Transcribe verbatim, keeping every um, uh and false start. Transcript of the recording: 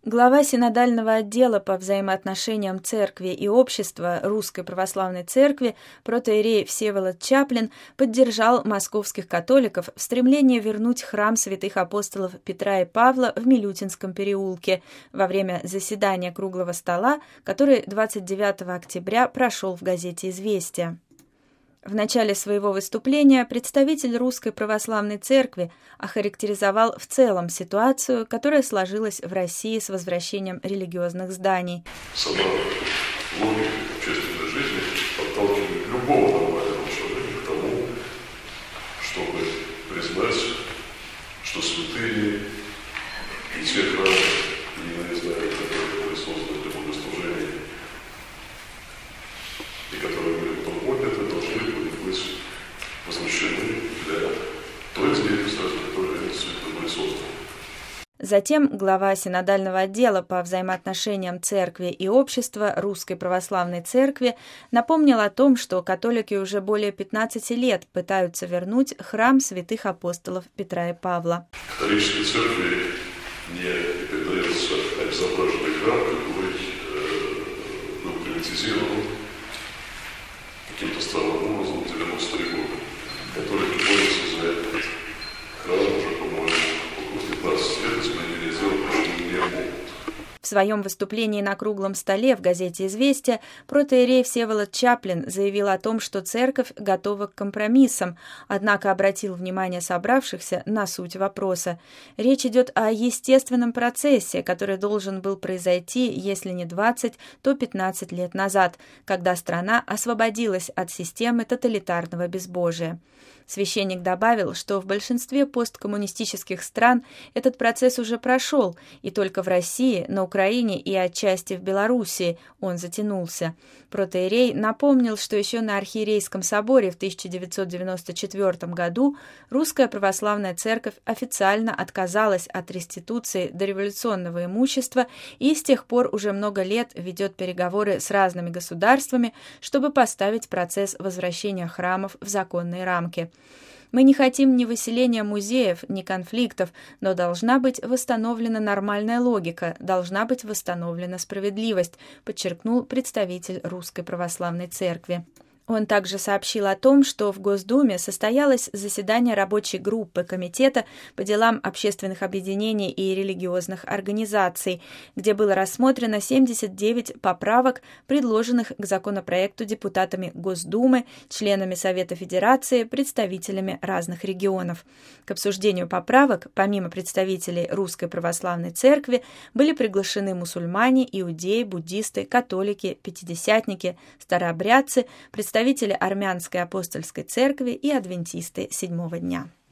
Глава синодального отдела по взаимоотношениям церкви и общества Русской Православной Церкви протоиерей Всеволод Чаплин поддержал московских католиков в стремлении вернуть храм святых апостолов Петра и Павла в Милютинском переулке во время заседания круглого стола, который двадцать девятого октября прошел в газете «Известия». В начале своего выступления представитель Русской Православной Церкви охарактеризовал в целом ситуацию, которая сложилась в России с возвращением религиозных зданий. Сама логика общественной жизни подталкивает любого нормального человека к тому, чтобы признать, что святыни и те храмы, и иные здания, которые были созданы для богослужения, и которые были потом подняты, должны были быть возвращены для той деятельности, которая они действительно были созданы. Затем глава синодального отдела по взаимоотношениям церкви и общества Русской Православной Церкви напомнил о том, что католики уже более пятнадцати лет пытаются вернуть храм святых апостолов Петра и Павла. Католической церкви не передается обезображенный храм, который э, был приватизирован каким-то странным образом в девяностые годы. Католики борются за этот храм уже, по-моему, около пятнадцати лет, изменения сделать просто не могут. В своем выступлении на круглом столе в газете «Известия» протоиерей Всеволод Чаплин заявил о том, что церковь готова к компромиссам, однако обратил внимание собравшихся на суть вопроса. Речь идет о естественном процессе, который должен был произойти, если не двадцать, то пятнадцать лет назад, когда страна освободилась от системы тоталитарного безбожия. Священник добавил, что в большинстве посткоммунистических стран этот процесс уже прошел, и только в России, на Украине и отчасти в Белоруссии он затянулся. Протоиерей напомнил, что еще на Архиерейском соборе в тысяча девятьсот девяносто четвёртом году Русская Православная Церковь официально отказалась от реституции дореволюционного имущества и с тех пор уже много лет ведет переговоры с разными государствами, чтобы поставить процесс возвращения храмов в законные рамки. Мы не хотим ни выселения музеев, ни конфликтов, но должна быть восстановлена нормальная логика, должна быть восстановлена справедливость, подчеркнул представитель Русской Православной Церкви. Он также сообщил о том, что в Госдуме состоялось заседание рабочей группы Комитета по делам общественных объединений и религиозных организаций, где было рассмотрено семьдесят девять поправок, предложенных к законопроекту депутатами Госдумы, членами Совета Федерации, представителями разных регионов. К обсуждению поправок, помимо представителей Русской Православной Церкви, были приглашены мусульмане, иудеи, буддисты, католики, пятидесятники, старообрядцы, представители представители Армянской апостольской церкви и адвентисты седьмого дня.